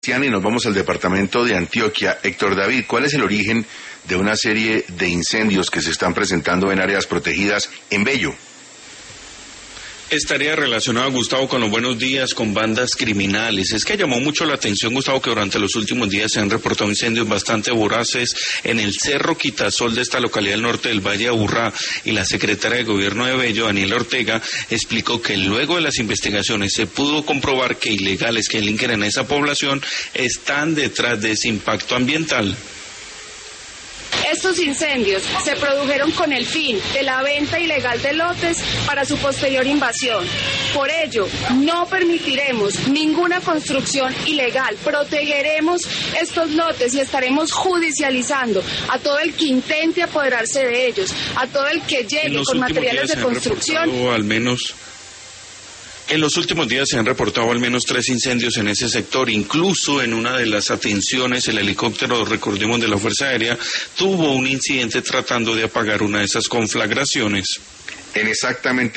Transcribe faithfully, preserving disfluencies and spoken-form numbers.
Cristiana y nos vamos al departamento de Antioquia. Héctor David, ¿cuál es el origen de una serie de incendios que se están presentando en áreas protegidas en Bello? Estaría relacionado, Gustavo, con los buenos días, con bandas criminales. Es que llamó mucho la atención, Gustavo, que durante los últimos días se han reportado incendios bastante voraces en el Cerro Quitasol de esta localidad del norte del Valle de Aburrá, y la secretaria de Gobierno de Bello, Daniela Ortega, explicó que luego de las investigaciones se pudo comprobar que ilegales que delinquen en esa población están detrás de ese impacto ambiental. Estos incendios se produjeron con el fin de la venta ilegal de lotes para su posterior invasión. Por ello, no permitiremos ninguna construcción ilegal. Protegeremos estos lotes y estaremos judicializando a todo el que intente apoderarse de ellos, a todo el que llegue con materiales de construcción. Al menos En los últimos días se han reportado al menos tres incendios en ese sector. Incluso en una de las atenciones, el helicóptero, recordemos, de la Fuerza Aérea, tuvo un incidente tratando de apagar una de esas conflagraciones. En exactamente